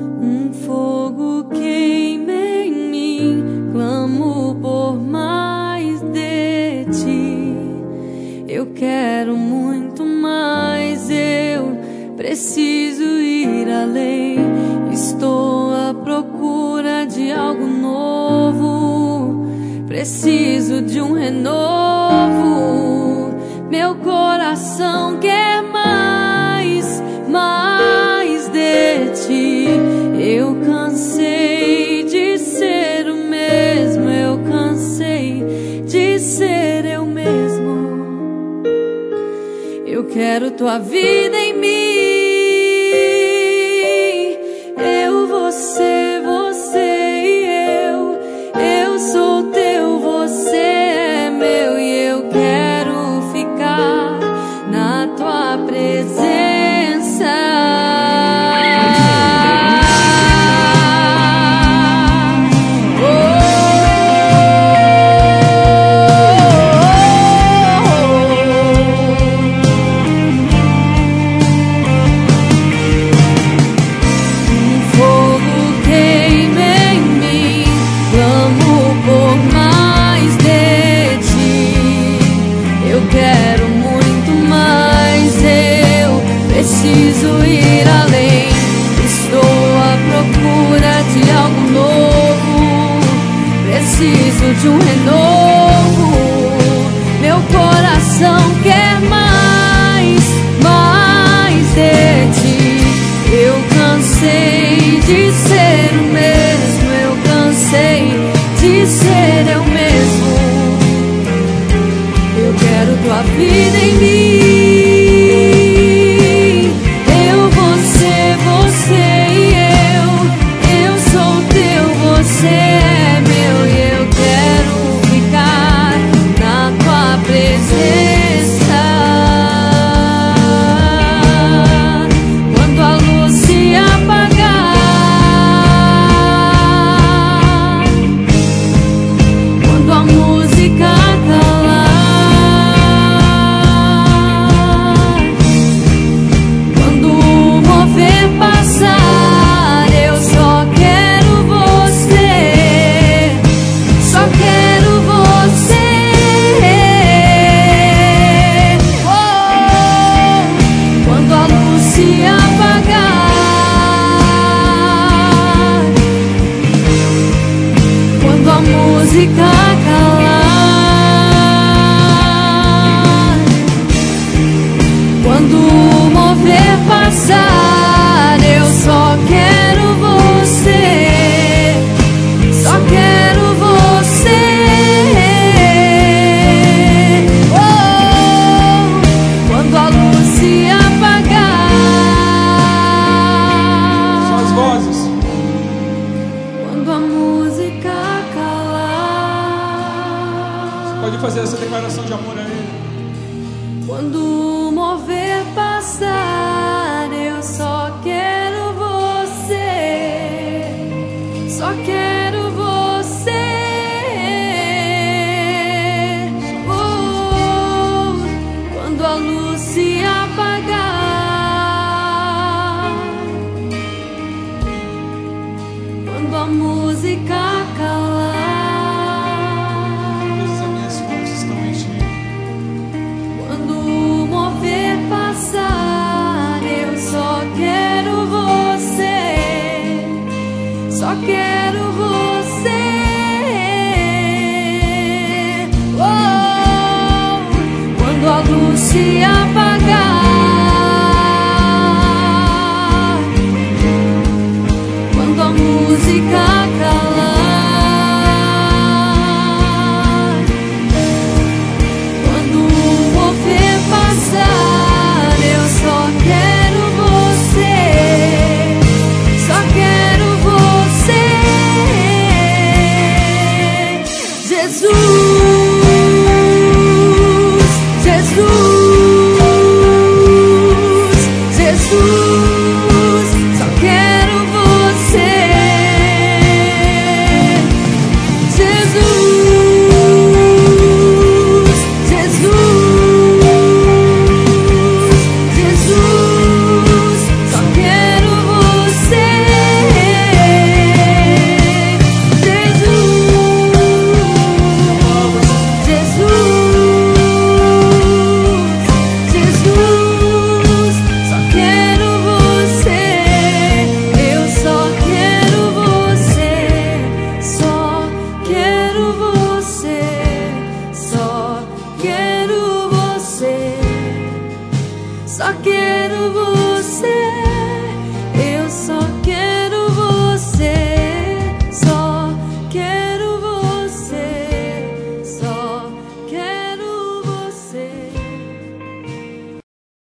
Um fogo queima em mim, clamo por mais de ti. Eu quero muito mais, eu preciso ir além. Estou à procura de algo novo, preciso de um renovo. Meu coração quer mais, mais de ti. Eu cansei de ser o mesmo, eu cansei de ser eu mesmo. Eu quero tua vida em mim. Eu, você, você e eu sou teu, você é meu. E eu quero ficar na tua presença. Preciso ir além, estou à procura de algo novo, preciso de um renovo. Meu coração quer mais, mais de ti. Eu cansei de ser o mesmo, eu cansei de ser eu mesmo. Eu quero tua vida em mim. Você é meu e eu quero ficar na tua presença. Quando a luz se apagar, quando a música calar, quando o mover passar, eu só quero você. Só quero você. Oh, quando a luz se apagar, quando a música calar, quando o mover passar, eu só quero você. Só quero você. Oh, quando a luz se apagar, Só as vozes. quando a música calar, Você pode fazer essa declaração de amor a Ele. quando o mover passar, eu só quero você. Só quero você. Oh, quando a luz se apagar, quando a música calar, Todas as minhas mãos estão em Ti. quando o mover passar, eu só quero você. Só quero você. Oh, quando a luz se apagar, quando a música calar, quando o mover passar, eu só quero você. Só quero você. Jesus, Jesus, Jesus, só quero você. quero você.